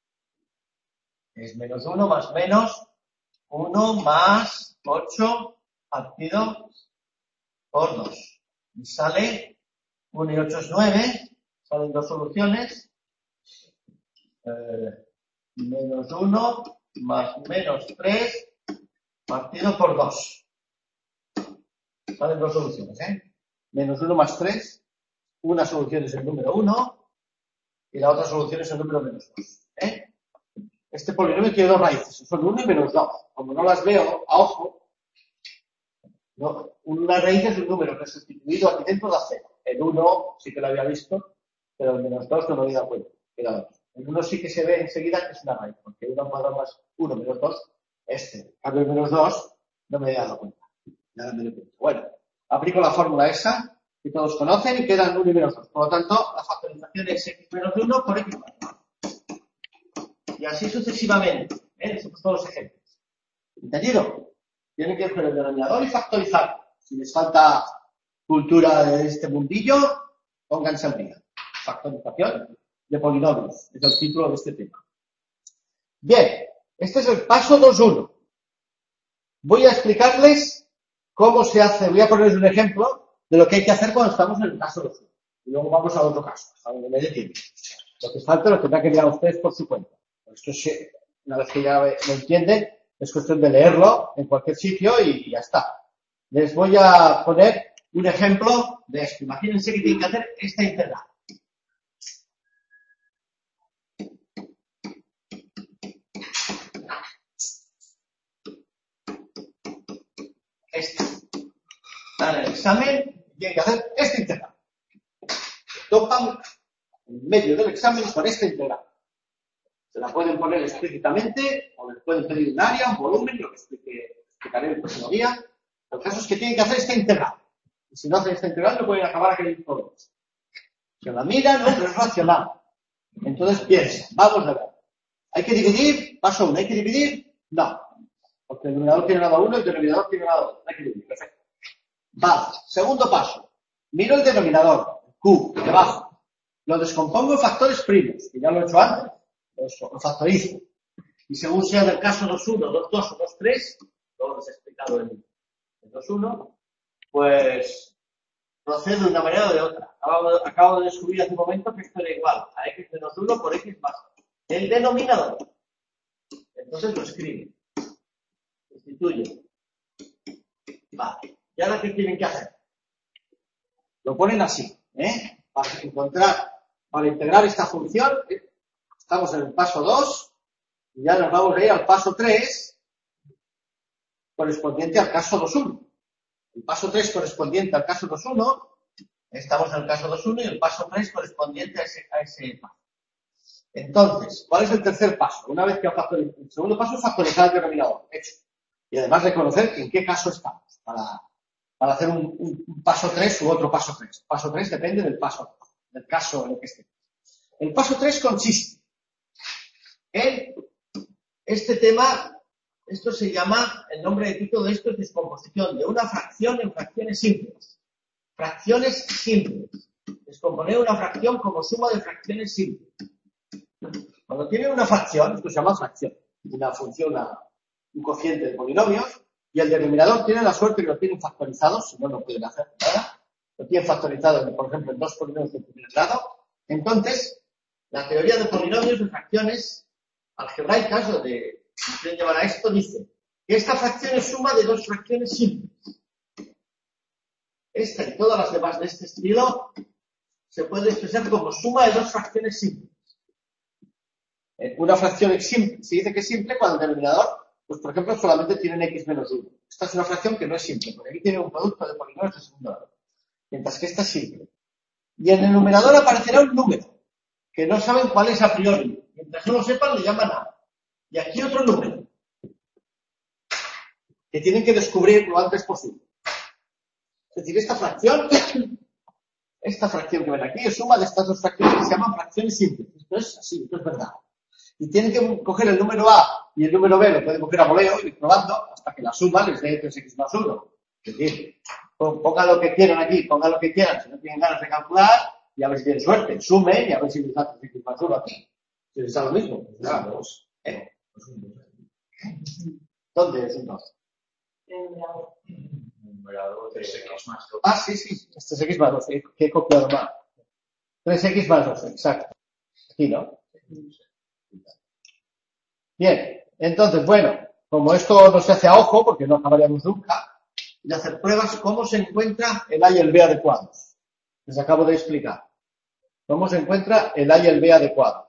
Es menos uno más menos uno más ocho partido por dos. Y sale uno y ocho es nueve, salen dos soluciones. Eh, menos uno más menos tres partido por dos. Salen dos soluciones, ¿eh? Menos uno más tres, una solución es el número uno y la otra solución es el número menos dos, ¿eh? Este polinomio tiene dos raíces, son uno y menos dos. Como no las veo a ojo, no, una raíz es un número que es sustituido aquí dentro da cero. El uno sí que lo había visto, pero el menos dos no me había dado cuenta. El uno sí que se ve enseguida que es una raíz, porque uno cuadrado más uno menos dos es cero. Cambio el menos dos no me había dado cuenta. Nada me doy cuenta. Bueno, aplico la fórmula esa que todos conocen y quedan uno y menos dos. Por lo tanto, la factorización es x menos uno por x más uno. Y así sucesivamente. ¿eh? Esos son todos los ejemplos. ¿Entendido? Tienen que coger el denominador y factorizar. Si les falta cultura de este mundillo, pónganse al día. Factorización de polinomios. Es el título de este tema. Bien, este es el paso dos punto uno. Voy a explicarles cómo se hace. Voy a ponerles un ejemplo de lo que hay que hacer cuando estamos en el caso dos punto uno. Y luego vamos a otro caso, a donde me dé tiempo. Lo que falta lo tendrán que mirar ustedes por su cuenta. Esto es, una vez que ya lo entienden, es cuestión de leerlo en cualquier sitio y ya está. Les voy a poner un ejemplo de esto. Imagínense que tienen que hacer esta integral. Esta. Están en el examen y tienen que hacer esta integral. Topan en medio del examen con esta integral. Se la pueden poner explícitamente o les pueden pedir un área, un volumen, lo que explique, explicaré el próximo día. El caso es que tienen que hacer esta integral. Y si no hacen esta integral, no pueden acabar aquel problema. Se la miran, no, pero es racional. Entonces piensa, vamos a ver. ¿Hay que dividir? Paso uno. ¿Hay que dividir? No. Porque el denominador tiene grado uno y el denominador tiene grado dos. Hay que dividir. Perfecto. Vale. Segundo paso. Miro el denominador, Q, debajo. Lo descompongo en factores primos, que ya lo he hecho antes. Lo factorizo. Y según sea del caso dos punto uno, dos punto dos o dos punto tres, todo lo que he explicado en el dos punto uno, pues procedo de una manera o de otra. Acabo de, acabo de descubrir hace un momento que esto era igual a x menos uno por x más el denominador. Entonces lo escribo. Sustituyo. Vale. ¿Y ahora qué tienen que hacer? Lo ponen así, ¿eh? Para encontrar, para integrar esta función, ¿eh? Estamos en el paso dos y ya nos vamos a ir al paso tres correspondiente al caso dos punto uno. El paso tres correspondiente al caso dos punto uno, estamos en el caso dos punto uno y el paso tres correspondiente a ese, a ese paso. Entonces, ¿cuál es el tercer paso? Una vez que ha factorizado, el segundo paso es factorizar el denominador, hecho. Y además reconocer en qué caso estamos para, para hacer un, un, un paso tres u otro paso tres. Paso tres depende del paso, del caso en el que esté. El paso tres consiste en este tema, esto se llama, el nombre de título de esto es descomposición de una fracción en fracciones simples. Fracciones simples. Descomponer una fracción como suma de fracciones simples. Cuando tienen una fracción, esto se llama fracción, una función, una, un cociente de polinomios, y el denominador tiene la suerte que lo tienen factorizado, si no, no pueden hacer nada. Lo tienen factorizado, por ejemplo, en dos polinomios de primer grado. Entonces, la teoría de polinomios de fracciones algebraicas, donde quieren llevar a esto, dice que esta fracción es suma de dos fracciones simples. Esta y todas las demás de este estilo se puede expresar como suma de dos fracciones simples. Una fracción es simple, se dice que es simple cuando el denominador, pues por ejemplo, solamente tiene x menos uno. Esta es una fracción que no es simple, porque aquí tiene un producto de polinomios de segundo grado, mientras que esta es simple. Y en el numerador aparecerá un número, que no saben cuál es a priori. Mientras no lo sepan, le llaman A. Y aquí otro número que tienen que descubrir lo antes posible. Es decir, esta fracción, esta fracción que ven aquí es suma de estas dos fracciones que se llaman fracciones simples. Esto es así, esto es verdad. Y tienen que coger el número A y el número B, lo pueden coger a voleo y ir probando hasta que la suma les dé tres x más uno. Es decir, pongan lo que quieran aquí, pongan lo que quieran, si no tienen ganas de calcular, y a ver si tienen suerte, sumen y a ver si les da tres x más uno aquí. Si les da lo mismo, pues les da dos. ¿Eh? ¿Dónde es un dos? Numerador tres x más dos. Ah, sí, sí, este es x más dos, que he copiado mal. tres x más dos, exacto. Aquí, ¿no? Bien, entonces, bueno, como esto no se hace a ojo, porque no acabaríamos nunca, y hacer pruebas, ¿cómo se encuentra el A y el B adecuados? Les acabo de explicar. ¿Cómo se encuentra el A y el B adecuado?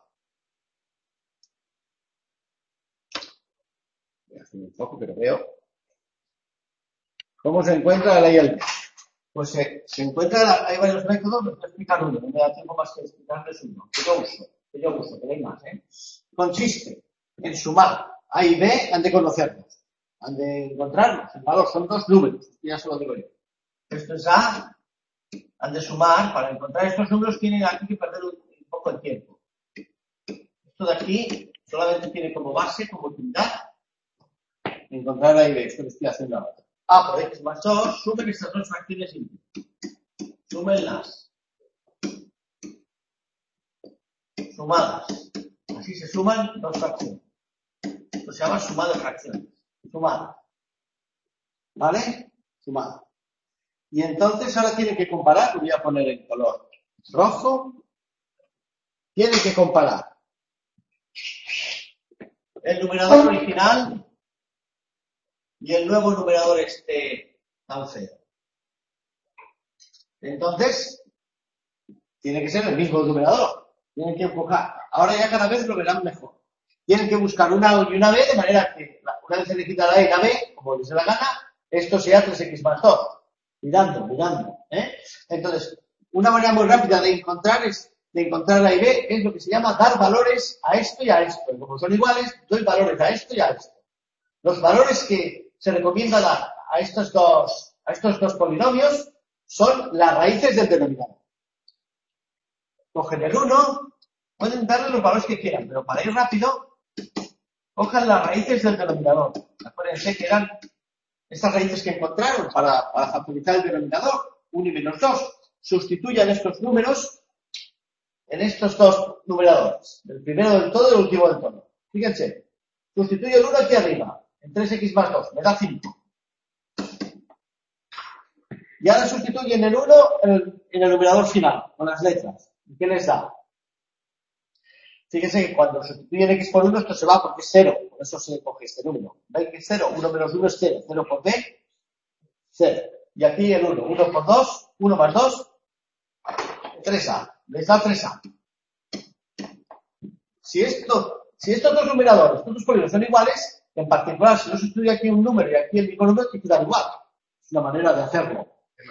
Voy a hacer un poco, pero veo. ¿Cómo se encuentra el A y el B? Pues se, se encuentra, hay varios métodos, les voy a explicar uno, no me da tiempo más que explicarles uno, que yo uso, que yo uso, que hay más, ¿eh? Consiste en sumar A y B, han de conocerlos, han de encontrarlos, el valor son dos números, ya se lo digo yo. Esto es A, han de sumar, para encontrar estos números tienen aquí que perder un, un poco el tiempo. Esto de aquí solamente tiene como base, como utilidad, encontrar A y B, esto que estoy haciendo ahora. A por x más dos, sumen estas dos fracciones simples. Súmenlas. Sumadas. Así se suman dos fracciones. Esto se llama sumado de fracciones. Sumada. ¿Vale? Sumada. Y entonces ahora tienen que comparar, lo voy a poner en color rojo. Tienen que comparar el numerador original y el nuevo numerador este al cero. Entonces, tiene que ser el mismo numerador. Tienen que enfocar. Ahora ya cada vez lo verán mejor. Tienen que buscar una A y una B de manera que una vez se le quita la A y la B, como les dé la gana, esto sea tres x más dos. Mirando, mirando. ¿eh? Entonces, una manera muy rápida de encontrar es de encontrar A y B es lo que se llama dar valores a esto y a esto. Y como son iguales, doy valores a esto y a esto. Los valores que se recomienda dar a estos dos, a estos dos polinomios son las raíces del denominador. Cogen el uno, pueden darle los valores que quieran, pero para ir rápido, cojan las raíces del denominador. Acuérdense que eran estas raíces que encontraron para, para facilitar el denominador, uno y menos dos. Sustituyan estos números en estos dos numeradores. El primero del todo y el último del todo. Fíjense, sustituyo el uno aquí arriba. En tres x más dos, me da cinco. Y ahora sustituyen el uno en el, en el numerador final, con las letras. ¿Y qué les da? Fíjense que cuando sustituyen x por uno, esto se va porque es cero. Por eso se coge este número. ¿Veis que es cero? uno menos uno es cero. cero por b, cero. Y aquí el uno. uno por dos, uno más dos, tres a. Les da tres a. Si, esto, si estos dos numeradores, estos dos polinomios son iguales, en particular, si no sustituye aquí un número y aquí el mismo número, te queda igual. Es una manera de hacerlo.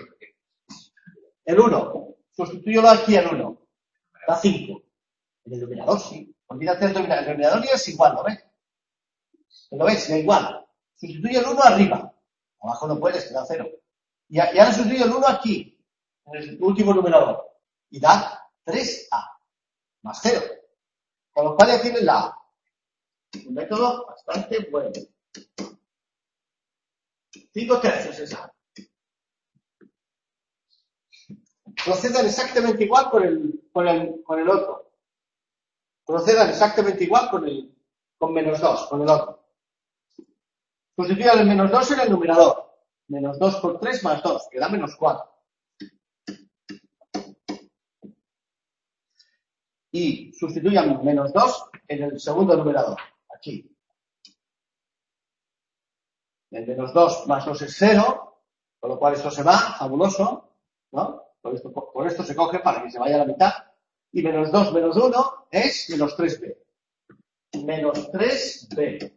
El uno. Sustitúyelo aquí el uno. Da cinco. En el numerador sí. Olvídate del denominador. El denominador ya es igual, ¿lo ves? ¿Lo ves? Da igual. Sustituye el uno arriba. Abajo no puedes, te da cero. Y, y ahora sustituye el uno aquí, en el último numerador. Y da tres a. Más cero. Con lo cual ya tienes la A. Un método bastante bueno. cinco tercios es A. Procedan exactamente igual con el, con el, con el otro. Procedan exactamente igual con el, con menos dos, con el otro. Sustituyan el menos dos en el numerador. Menos dos por tres más dos, que da menos cuatro. Y sustituyan menos dos en el segundo numerador, aquí. El menos dos más dos es cero, con lo cual esto se va, fabuloso, ¿no? Por esto, por esto se coge para que se vaya a la mitad. Y menos dos menos uno es menos tres b. Menos tres b.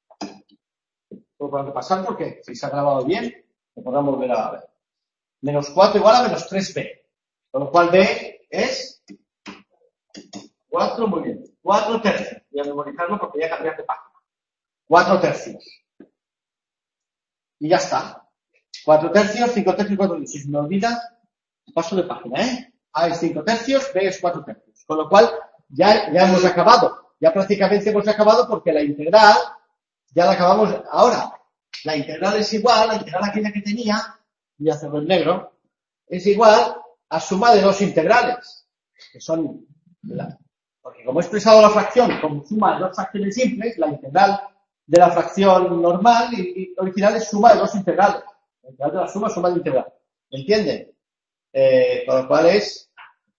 Lo voy a repasar porque si se ha grabado bien, lo podemos volver a ver. Menos cuatro igual a menos tres b. Con lo cual b es cuatro, muy bien. cuatro tercios. Voy a memorizarlo porque voy a cambiar de página. cuatro tercios. Y ya está. cuatro tercios, cinco tercios, cuatro tercios. Si se me olvida, paso de página, ¿eh? A es cinco tercios, B es cuatro tercios. Con lo cual, ya, ya hemos acabado. Ya prácticamente hemos acabado porque la integral, ya la acabamos ahora. La integral es igual, la integral aquella que tenía, voy a hacerlo en negro, es igual a suma de dos integrales, que son, la, porque como he expresado la fracción como suma de dos fracciones simples, la integral de la fracción normal y, y original es suma de dos integrales. La integral de la suma es suma de integral. ¿Entienden? Eh, con lo cual es,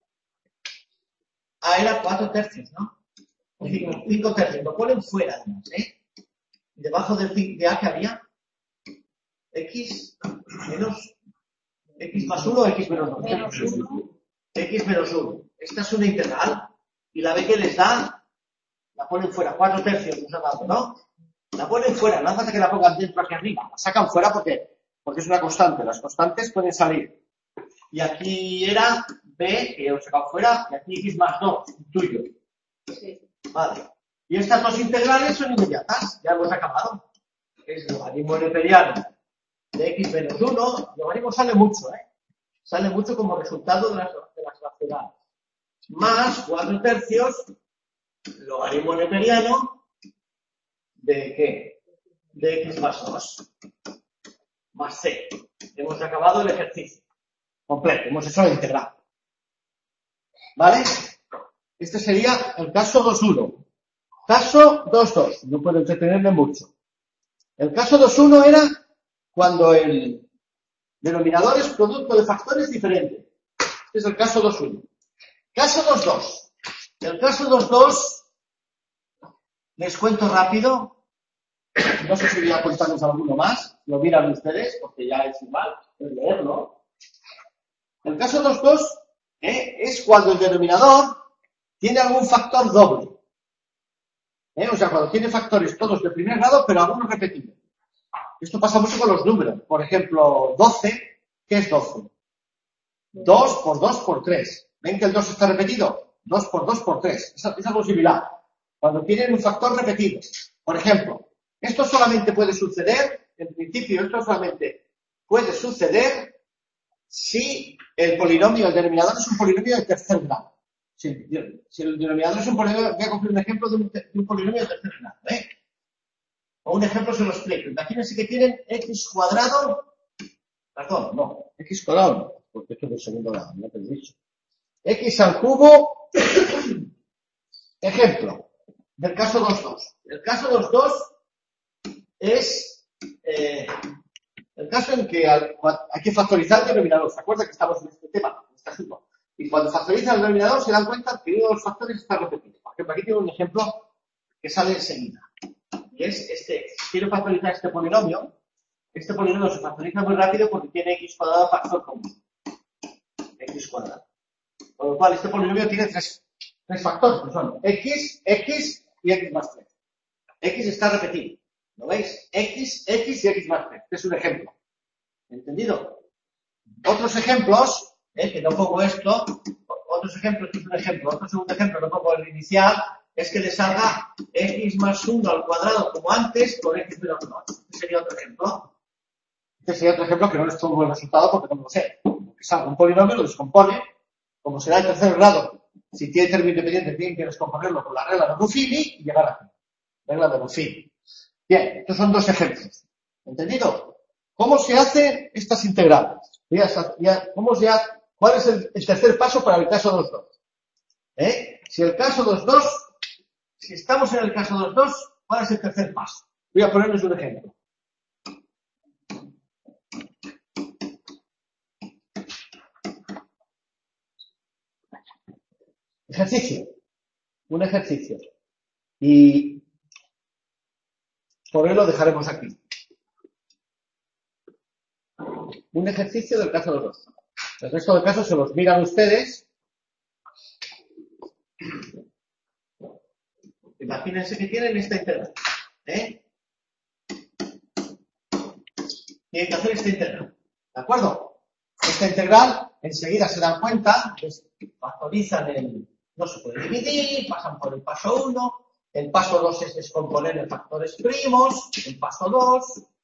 A era cuatro tercios, ¿no? cinco tercios, lo ponen fuera además, ¿eh? Debajo del de A que había X menos X más uno o X menos dos. Menos uno. X menos uno. Esta es una integral. Y la B que les da, la ponen fuera. cuatro tercios nos ha dado, ¿no? La ponen fuera. No hace falta que la pongan dentro aquí arriba. La sacan fuera porque, porque es una constante. Las constantes pueden salir. Y aquí era B, que he sacado fuera, y aquí X más dos, tuyo. Sí. Vale. Y estas dos integrales son inmediatas. Ya hemos acabado. Es logaritmo neperiano de X menos uno. Logaritmo sale mucho, ¿eh? Sale mucho como resultado de las, de las racionales. Más cuatro tercios, logaritmo neperiano de ¿qué? De X más dos. Más C. Hemos acabado el ejercicio completo. Hemos hecho la integral. ¿Vale? Este sería el caso dos punto uno. Caso dos punto dos. No puedo entretenerme mucho. El caso dos punto uno era cuando el denominador es producto de factores diferentes. Este es el caso dos punto uno. Caso dos punto dos. El caso dos punto dos, les cuento rápido. No sé si voy a contarles alguno más. Lo miran ustedes, porque ya es igual. Es leerlo. El caso dos punto dos ¿eh? es cuando el denominador tiene algún factor doble. ¿Eh? O sea, cuando tiene factores todos de primer grado, pero algunos repetidos. Esto pasa mucho con los números. Por ejemplo, doce, ¿qué es doce? dos por dos por tres. ¿Ven que el dos está repetido? dos por dos por tres. Es, es algo similar. Cuando tienen un factor repetido. Por ejemplo, esto solamente puede suceder, en principio, esto solamente puede suceder si el polinomio, el denominador es un polinomio de tercer grado. Si, si el denominador es un polinomio, voy a coger un ejemplo de un, de un polinomio de tercer grado, ¿eh? O un ejemplo se lo explico. Imagínense que tienen X cuadrado, perdón, no, X cuadrado no, porque esto es del segundo grado, no te lo he dicho. X al cubo, ejemplo, del caso dos punto dos. El caso dos punto dos es eh, el caso en que hay que factorizar el denominador. ¿Se acuerdan que estamos en este tema, en este asunto? Y cuando factorizan el denominador se dan cuenta que uno de los factores está repetido. Por ejemplo, aquí tengo un ejemplo que sale enseguida. Y es este. Quiero factorizar este polinomio. Este polinomio se factoriza muy rápido porque tiene X cuadrado factor común. X cuadrado. Con lo cual, este polinomio tiene tres, tres factores, que son X, X y X más tres. X está repetido. ¿Lo veis? X, X y X más tres. Este es un ejemplo. ¿Entendido? Otros ejemplos, ¿eh? Que no pongo esto. Otros ejemplos, este es un ejemplo. Otro segundo ejemplo, no pongo el inicial, es que le salga X más uno al cuadrado como antes con X menos dos. Este sería otro ejemplo. Este sería otro ejemplo que no les pongo el resultado porque no lo sé. Que salga un polinomio, lo descompone. Como será el tercer grado, si tiene término independiente, tienen que descomponerlo con la regla de Ruffini y llegar aquí. Regla de Ruffini. Bien, estos son dos ejemplos. ¿Entendido? ¿Cómo se hacen estas integrales? Ya, ya, ¿cómo se hace? ¿Cuál es el, el tercer paso para el caso dos punto dos? ¿Eh? Si el caso dos punto dos, si estamos en el caso dos punto dos, ¿cuál es el tercer paso? Voy a ponerles un ejemplo. Ejercicio. Un ejercicio. Y por él lo dejaremos aquí. Un ejercicio del caso dos punto dos. El resto de casos se los miran ustedes. Imagínense que tienen esta integral. ¿Eh? Tienen que hacer esta integral. ¿De acuerdo? Esta integral, enseguida se dan cuenta, factorizan el no se puede dividir, pasan por el paso uno, el paso dos es descomponer en factores primos, el paso dos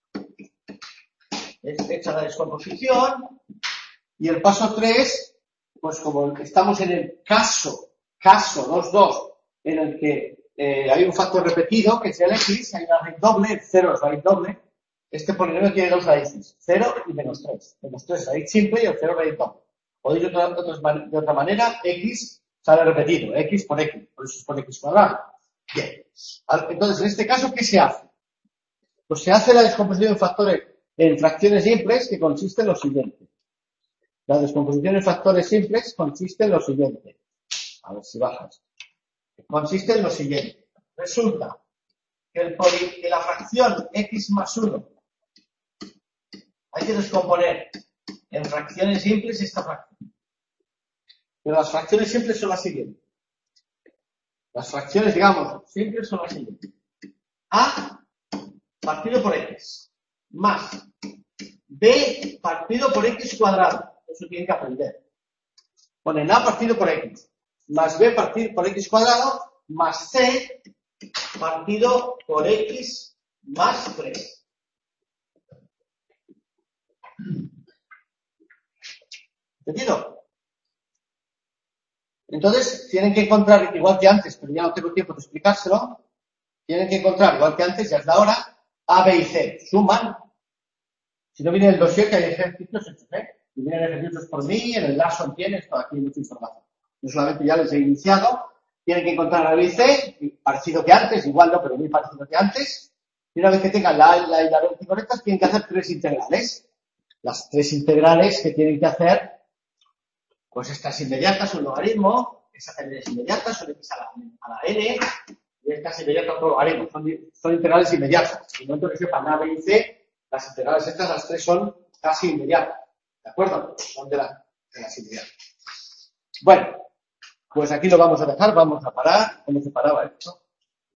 es hecha la descomposición, y el paso tres, pues como estamos en el caso, caso dos dos, en el que eh, hay un factor repetido, que es el x, hay una raíz doble, el cero es raíz doble, este polinomio tiene dos raíces, cero y menos tres. Menos tres raíz simple y el cero raíz doble. O dicho de otra, de otra manera, x sale repetido, x por x, por eso es por x cuadrado. Bien. Entonces, en este caso, ¿qué se hace? Pues se hace la descomposición en factores, en fracciones simples, que consiste en lo siguiente. La descomposición en factores simples consiste en lo siguiente. A ver si bajas. Consiste en lo siguiente. Resulta que, el poli, que la fracción x más uno hay que descomponer en fracciones simples esta fracción. Pero las fracciones simples son las siguientes. Las fracciones, digamos, simples son las siguientes. A partido por x más b partido por x cuadrado. Eso tienen que aprender. Ponen a partido por x más b partido por x cuadrado más c partido por x más tres. ¿Entendido? Entonces, tienen que encontrar, igual que antes, pero ya no tengo tiempo de explicárselo, tienen que encontrar, igual que antes, ya es la hora, A, B y C. Suman. Si no viene el dossier, que hay ejercicios hechos, ¿eh? Si vienen ejercicios por mí, en el Larson tienes, todo aquí mucha información. Yo solamente ya les he iniciado. Tienen que encontrar A, B y C, parecido que antes, igual no, pero muy parecido que antes. Y una vez que tengan la A y la, y la B correctas, tienen que hacer tres integrales. Las tres integrales que tienen que hacer, pues estas inmediatas, un logaritmo, estas también inmediatas, son x a la, a la n, y estas inmediatas otro logaritmo, son, son integrales inmediatas. En el momento que sepan A, B y C, las integrales estas, las tres son casi inmediatas. ¿De acuerdo? Son de, la, de las inmediatas. Bueno, pues aquí lo vamos a dejar, vamos a parar, ¿cómo se paraba esto?